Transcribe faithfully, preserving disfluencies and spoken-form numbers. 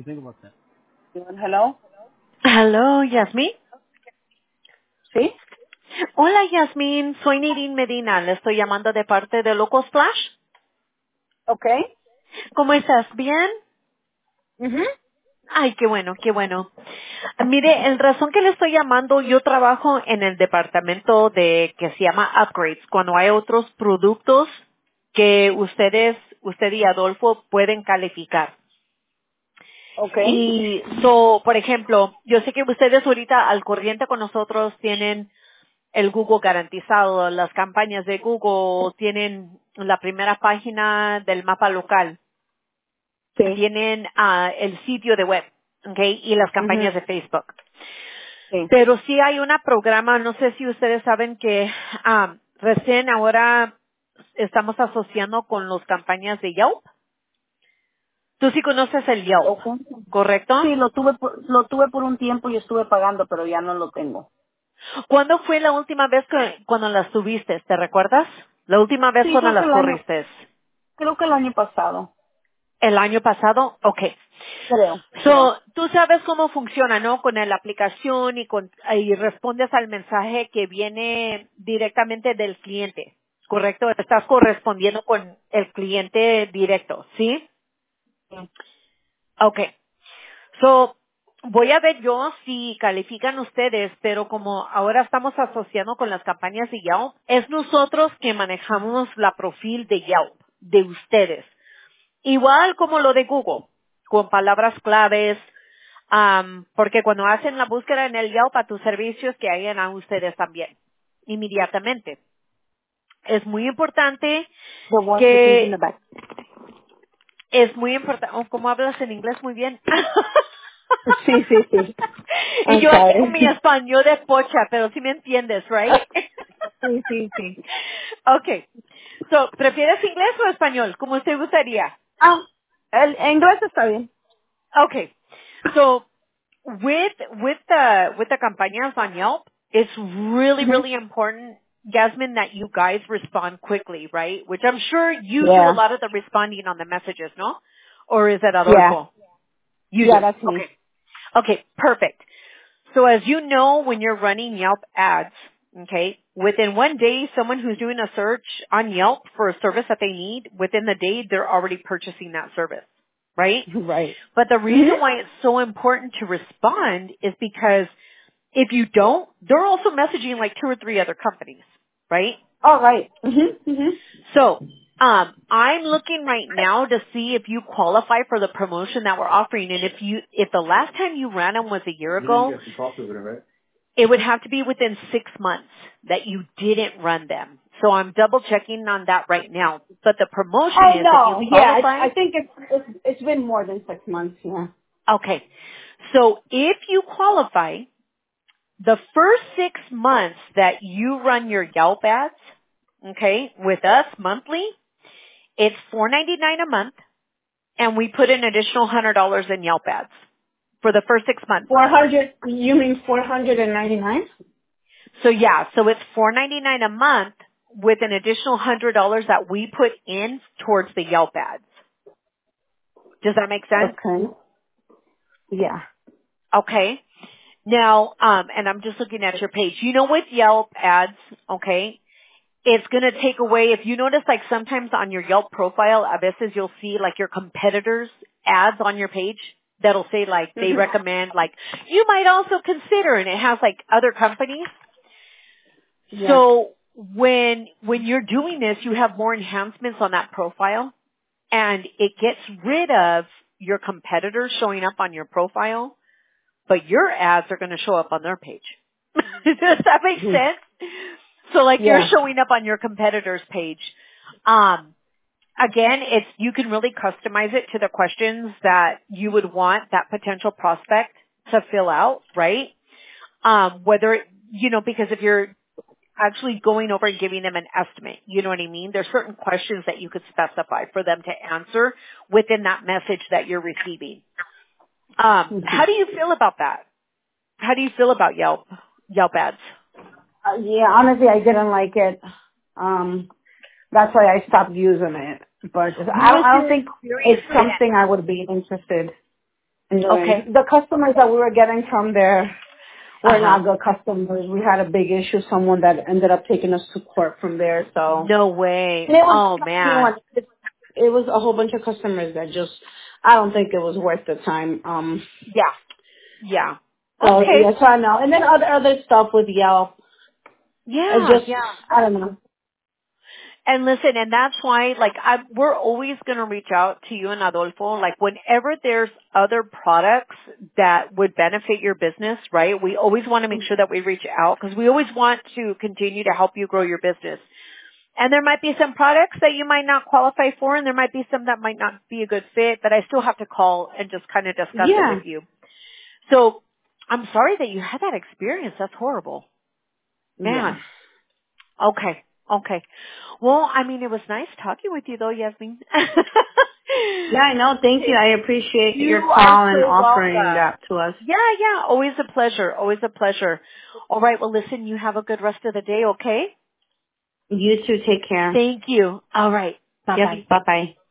Hello. Hello, Yasmin. ¿Sí? Hola, Yasmin. Soy Nirin Medina. Le estoy llamando de parte de Loco Splash. Okay. ¿Cómo estás? ¿Bien? Mhm. Ay, qué bueno, qué bueno. Mire, el razón que le estoy llamando, yo trabajo en el departamento de que se llama Upgrades, cuando hay otros productos que ustedes, usted y Adolfo pueden calificar. Okay. Y, so, por ejemplo, yo sé que ustedes ahorita al corriente con nosotros tienen el Google garantizado, las campañas de Google, tienen la primera página del mapa local, Sí. tienen ah, el sitio de web, ¿okay? Y las Mhm. campañas de Facebook. Sí. Pero sí hay un programa, no sé si ustedes saben que ah, recién ahora estamos asociando con las campañas de Yelp. Tú sí conoces el Yelp, Okay. ¿correcto? Sí, lo tuve por, lo tuve por un tiempo y estuve pagando, pero ya no lo tengo. ¿Cuándo fue la última vez que cuando las tuviste? ¿Te recuerdas? La última vez Sí, cuando creo que las el año, corriste. creo que el año pasado. ¿El año pasado? Okay. Creo. Sí. So, tú sabes cómo funciona, ¿no? Con la aplicación y con, y respondes al mensaje que viene directamente del cliente. ¿Correcto? Estás correspondiendo con el cliente directo, ¿sí? Sí. Okay. So, voy a ver yo si califican ustedes, pero como ahora estamos asociando con las campañas de Yelp, es nosotros que manejamos la profil de Yelp, de ustedes. Igual como lo de Google, con palabras claves, am, porque cuando hacen la búsqueda en el Yelp a tus servicios, que hayan a ustedes también, inmediatamente. Es muy importante The one that is in the que, back. es muy importante, oh, ¿cómo hablas en inglés? Muy bien. Sí, sí, sí. Y I'm yo aquí con sorry. mi español de pocha, pero sí me entiendes, right? Sí, sí, sí. Okay. So, ¿prefieres inglés o español? Como usted gustaría. Ah, el en inglés está bien. Okay. So with with the with the campañas on Yelp, it's really Mhm. really important, Yasmin, that you guys respond quickly, right? Which I'm sure you do a Yeah. lot of the responding on the messages, no? Or is it Yeah. Adolfo? You Yeah, do. that's me. Okay. Okay, perfect. So as you know, when you're running Yelp ads, okay, within one day, someone who's doing a search on Yelp for a service that they need, within the day, they're already purchasing that service, right? Right. But the Mhm. reason why it's so important to respond is because if you don't, they're also messaging like two or three other companies, right? All right. Mhm. Mhm. So, um, I'm looking right now to see if you qualify for the promotion that we're offering. And if you, if the last time you ran them was a year ago, it would have to be within six months that you didn't run them. So I'm double checking on that right now. But the promotion Oh is if you no, yeah, I, qualify, I think it's, it's it's been more than six months. Yeah. okay. So if you qualify, the first six months that you run your Yelp ads, okay, with us monthly, it's four ninety-nine a month, and we put an additional one hundred dollars in Yelp ads for the first six months. Four hundred. You mean four hundred and ninety nine? So yeah, so it's four ninety-nine a month with an additional one hundred dollars that we put in towards the Yelp ads. Does that make sense? Okay. Yeah. Okay. Now, um, and I'm just looking at your page. You know, with Yelp ads, okay, it's going to take away, if you notice, like sometimes on your Yelp profile, a veces you'll see like your competitors' ads on your page that'll say like they Mhm. recommend like, you might also consider, and it has like other companies. Yeah. So when, when you're doing this, you have more enhancements on that profile and it gets rid of your competitors showing up on your profile, but your ads are going to show up on their page. Does that make Mhm. sense? So like you're Yeah. showing up on your competitor's page. Um, again, it's, you can really customize it to the questions that you would want that potential prospect to fill out, right? Um, whether, you know, because if you're actually going over and giving them an estimate, you know what I mean? There's certain questions that you could specify for them to answer within that message that you're receiving. Um, how Mhm. do you feel about that? How do you feel about Yelp, Yelp ads? Uh, yeah. Honestly, I didn't like it. Um, that's why I stopped using it. But I What don't, was I don't your think experience it's with something I would be interested. Anyway, Okay. the customers that we were getting from there were Uh-huh. not good customers. We had a big issue. Someone that ended up taking us to court from there. So No way. and it was Oh, not anyone. man. It, it was a whole bunch of customers that just I don't think it was worth the time. Um. Yeah. Yeah. So Okay. yeah, so I know. And then other other stuff with Yelp. It Yeah, just yeah. I don't know. And listen, and that's why, like, I, we're always going to reach out to you and Adolfo, like, whenever there's other products that would benefit your business, right? We always want to make sure that we reach out because we always want to continue to help you grow your business. And there might be some products that you might not qualify for, and there might be some that might not be a good fit, but I still have to call and just kind of discuss it with Yeah. you. So, I'm sorry that you had that experience. That's horrible. Yeah. Man. Okay. Okay. Well, I mean, it was nice talking with you though, Yasmin. Yeah, I know. Thank you. I appreciate You your are call and so offering welcome. that to us. Yeah, yeah. Always a pleasure. Always a pleasure. All right. Well, listen, you have a good rest of the day, okay? You too. Take care. Thank you. All right. Yes. Bye-bye. Bye bye.